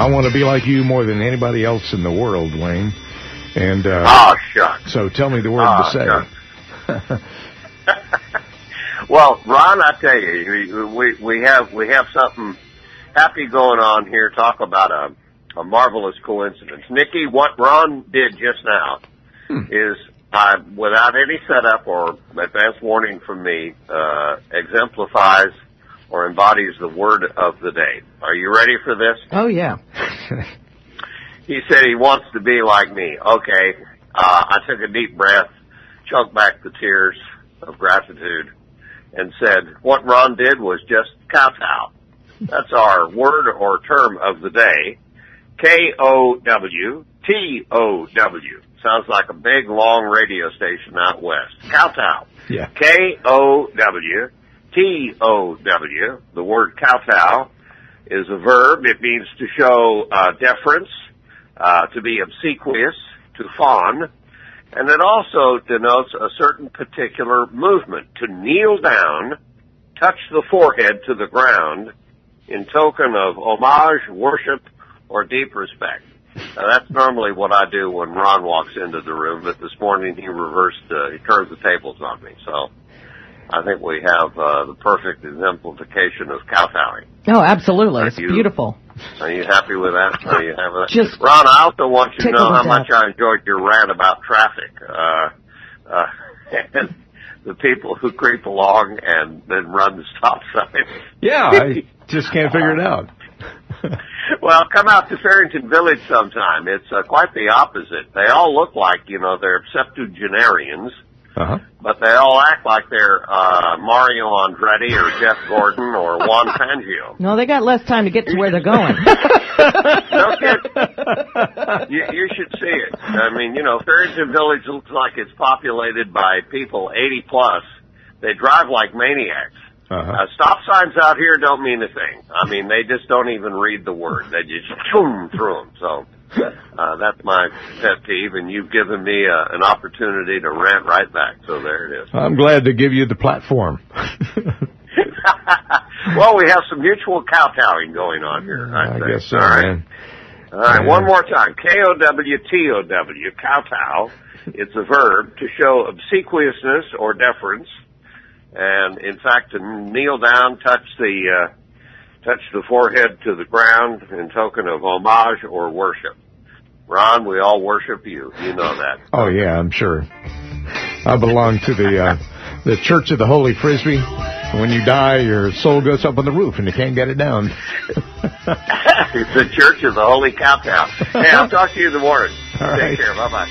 want to be like you more than anybody else in the world, Wayne. And shucks. So tell me the word to say. Well, Ron, I tell you, we have something happy going on here. Talk about a marvelous coincidence. Nikki, what Ron did just now is, without any setup or advance warning from me, exemplifies or embodies the word of the day. Are you ready for this? Oh, yeah. He said he wants to be like me. Okay. I took a deep breath, choked back the tears of gratitude, and said, what Ron did was just kowtow. That's our word or term of the day. Kowtow. Sounds like a big, long radio station out west. Kowtow. Yeah. Kowtow. The word kowtow is a verb. It means to show deference, to be obsequious, to fawn. And it also denotes a certain particular movement, to kneel down, touch the forehead to the ground in token of homage, worship, or deep respect. Now, that's normally what I do when Ron walks into the room, but this morning he turned the tables on me. So I think we have the perfect exemplification of kowtowing. Oh, absolutely. It's beautiful. Are you happy with that? Are you happy with that? Just Ron, I also want you to know how much I enjoyed your rant about traffic. And the people who creep along and then run the stop sign. Yeah, I just can't figure it out. Well, come out to Farrington Village sometime. It's quite the opposite. They all look like, they're septuagenarians. But they all act like they're Mario Andretti or Jeff Gordon or Juan Fangio. No, they got less time to get to where they're going. No kidding. You should see it. I mean, Farrington Village looks like it's populated by people 80 plus. They drive like maniacs. Stop signs out here don't mean a thing. I mean, they just don't even read the word. They just zoom through them. So that's my pet peeve, and you've given me an opportunity to rant right back. So there it is. I'm glad to give you the platform. Well, we have some mutual kowtowing going on here. I guess so, all right. Man. All right, one more time. Kowtow, kowtow. It's a verb to show obsequiousness or deference. And in fact, to kneel down, touch the forehead to the ground in token of homage or worship. Ron, we all worship you. You know that. Oh yeah, I'm sure. I belong to the Church of the Holy Frisbee. When you die, your soul goes up on the roof and you can't get it down. It's the Church of the Holy Kowtow. Hey, I'll talk to you in the morning. All Take right. care. Bye bye.